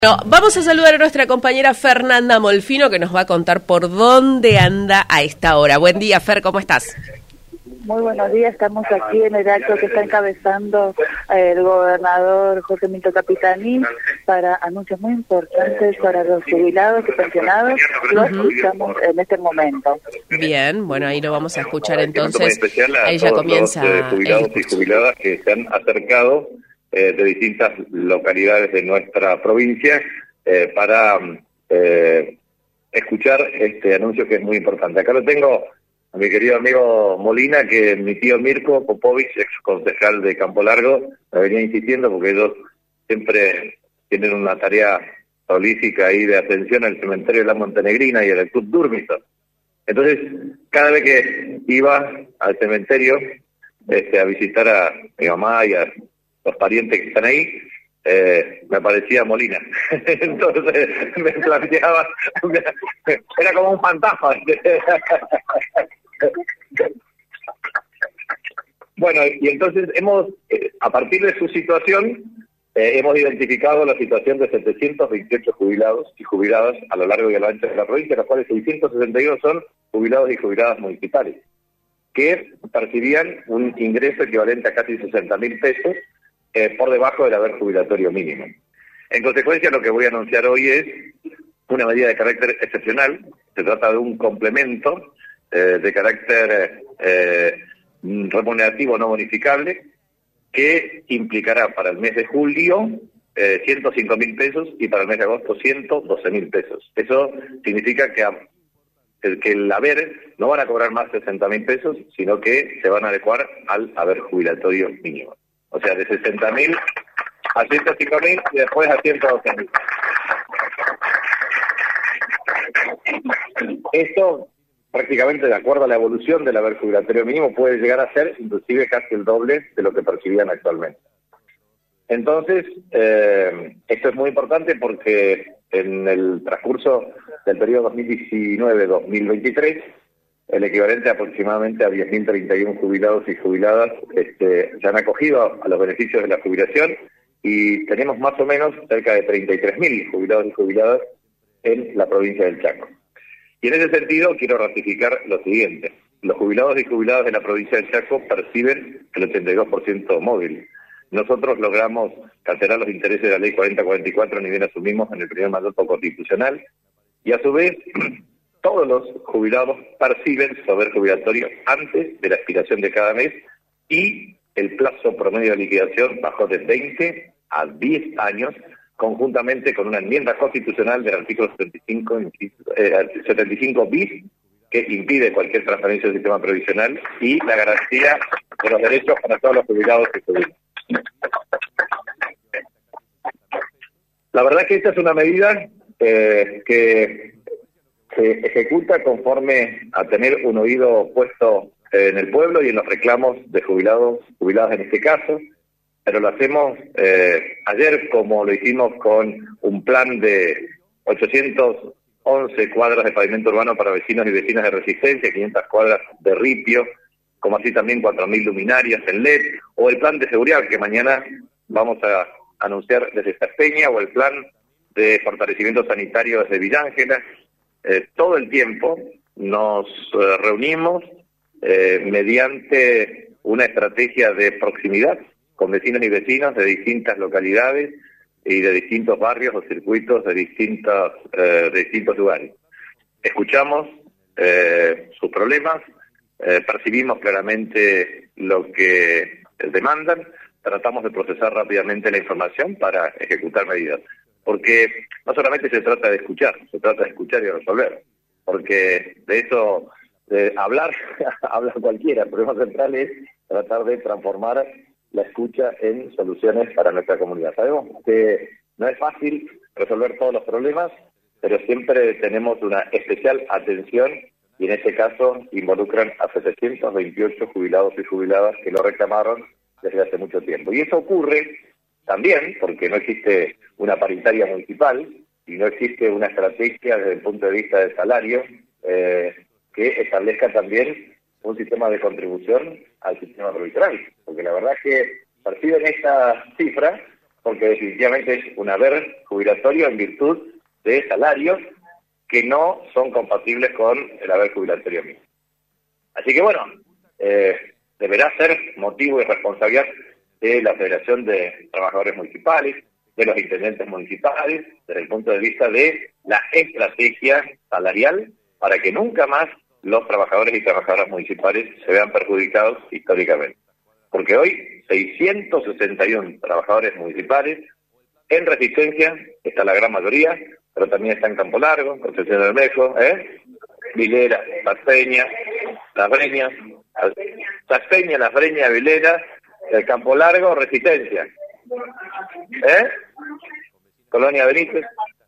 No, vamos a saludar a nuestra compañera Fernanda Molfino, que nos va a contar por dónde anda a esta hora. Buen día, Fer, ¿cómo estás? Muy buenos días, estamos aquí en el acto que está encabezando el gobernador Jorge Minto Capitani para anuncios muy importantes para los jubilados y pensionados. Lo escuchamos en este momento. Bien, bueno, ahí lo vamos a escuchar entonces. Ahí ya comienza los jubilados y jubiladas que se han acercado de distintas localidades de nuestra provincia para escuchar este anuncio que es muy importante. Acá lo tengo a mi querido amigo Molina, que mi tío Mirko Popovich, ex concejal de Campo Largo, me venía insistiendo porque ellos siempre tienen una tarea prolífica ahí de atención al cementerio de la Montenegrina y al Club Durmitor. Entonces, cada vez que iba al cementerio a visitar a mi mamá y a los parientes que están ahí, me aparecía Molina. Entonces me planteaba, era como un fantasma. Bueno, y entonces hemos, a partir de su situación, hemos identificado la situación de 728 jubilados y jubiladas a lo largo y a lo ancho de la provincia, de los cuales 662 son jubilados y jubiladas municipales, que percibían un ingreso equivalente a casi 60.000 pesos, por debajo del haber jubilatorio mínimo. En consecuencia, lo que voy a anunciar hoy es una medida de carácter excepcional. Se trata de un complemento de carácter remunerativo no bonificable, que implicará para el mes de julio 105.000 pesos y para el mes de agosto 112.000 pesos. Eso significa que el haber no van a cobrar más de 60.000 pesos, sino que se van a adecuar al haber jubilatorio mínimo. O sea, de 60.000 a 105.000 y después a 112.000. Esto, prácticamente de acuerdo a la evolución del haber jubilatorio mínimo, puede llegar a ser inclusive casi el doble de lo que percibían actualmente. Entonces, esto es muy importante porque en el transcurso del periodo 2019-2023, el equivalente aproximadamente a 10.031 jubilados y jubiladas se han acogido a los beneficios de la jubilación, y tenemos más o menos cerca de 33.000 jubilados y jubiladas en la provincia del Chaco. Y en ese sentido quiero ratificar lo siguiente: los jubilados y jubiladas de la provincia del Chaco perciben el 82% móvil. Nosotros logramos cancelar los intereses de la ley 4044, ni bien asumimos en el primer mandato constitucional, y a su vez todos los jubilados perciben su haber jubilatorio antes de la expiración de cada mes, y el plazo promedio de liquidación bajó de 20 a 10 años, conjuntamente con una enmienda constitucional del artículo 75 bis, que impide cualquier transferencia del sistema previsional y la garantía de los derechos para todos los jubilados y jubiladas. La verdad que esta es una medida que se ejecuta conforme a tener un oído puesto en el pueblo y en los reclamos de jubilados, jubiladas en este caso, pero lo hacemos ayer, como lo hicimos con un plan de 811 cuadras de pavimento urbano para vecinos y vecinas de Resistencia, 500 cuadras de ripio, como así también 4.000 luminarias en LED, o el plan de seguridad que mañana vamos a anunciar desde Sarpeña, o el plan de fortalecimiento sanitario desde Villángela. Todo el tiempo nos reunimos mediante una estrategia de proximidad con vecinos y vecinas de distintas localidades y de distintos barrios o circuitos de distintos lugares. Escuchamos sus problemas, percibimos claramente lo que demandan, tratamos de procesar rápidamente la información para ejecutar medidas. Porque no solamente se trata de escuchar, se trata de escuchar y resolver. Porque de eso, de hablar, habla cualquiera. El problema central es tratar de transformar la escucha en soluciones para nuestra comunidad. Sabemos que no es fácil resolver todos los problemas, pero siempre tenemos una especial atención, y en este caso involucran a 728 jubilados y jubiladas que lo reclamaron desde hace mucho tiempo. Y eso ocurre también porque no existe una paritaria municipal y no existe una estrategia desde el punto de vista del salario que establezca también un sistema de contribución al sistema provisional, porque la verdad es que perciben esta cifra porque definitivamente es un haber jubilatorio en virtud de salarios que no son compatibles con el haber jubilatorio mismo. Así que bueno, deberá ser motivo y responsabilidad de la Federación de Trabajadores Municipales, de los intendentes municipales, desde el punto de vista de la estrategia salarial, para que nunca más los trabajadores y trabajadoras municipales se vean perjudicados históricamente. Porque hoy 661 trabajadores municipales en Resistencia, está la gran mayoría, pero también está en Campo Largo, Concepción del Bermejo, Vilera, Saspeña, Las Breñas, Vilera, el Campo Largo, Resistencia. Colonia Benítez.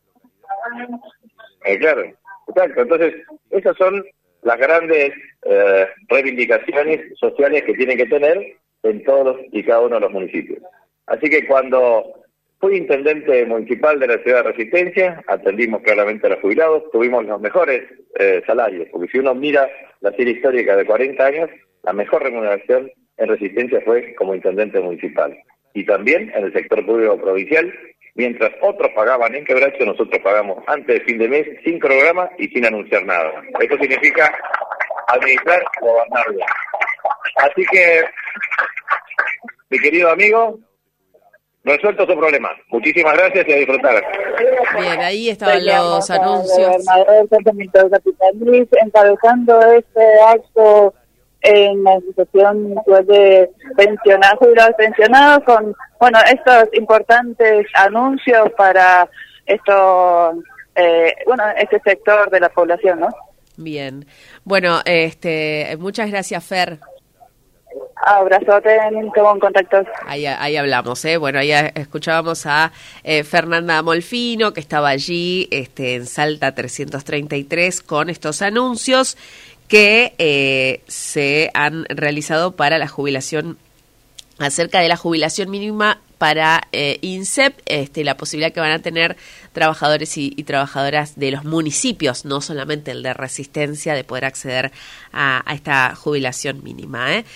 Claro, exacto. Entonces, esas son las grandes reivindicaciones sociales que tienen que tener en todos y cada uno de los municipios. Así que cuando fui intendente municipal de la ciudad de Resistencia, atendimos claramente a los jubilados, tuvimos los mejores salarios, porque si uno mira la serie histórica de 40 años, la mejor remuneración en Resistencia fue como intendente municipal. Y también en el sector público provincial, mientras otros pagaban en quebracho, nosotros pagamos antes de fin de mes, sin programa y sin anunciar nada. Esto significa administrar y gobernar bien. Así que, mi querido amigo, resuelto su problema. Muchísimas gracias y a disfrutar. Bien, ahí estaban los anuncios. El gobernador Jorge Milton Capitanich encabezando este acto en la Asociación de Pensionados, Jubilados Pensionados, con estos importantes anuncios para este sector de la población, ¿no? Bien. Bueno, muchas gracias, Fer. Abrazote, en contacto. Ahí hablamos, Bueno, ahí escuchábamos a Fernanda Molfino, que estaba allí en Salta 333 con estos anuncios que se han realizado para la jubilación, acerca de la jubilación mínima para INSEP, la posibilidad que van a tener trabajadores y trabajadoras de los municipios, no solamente el de Resistencia, de poder acceder a esta jubilación mínima,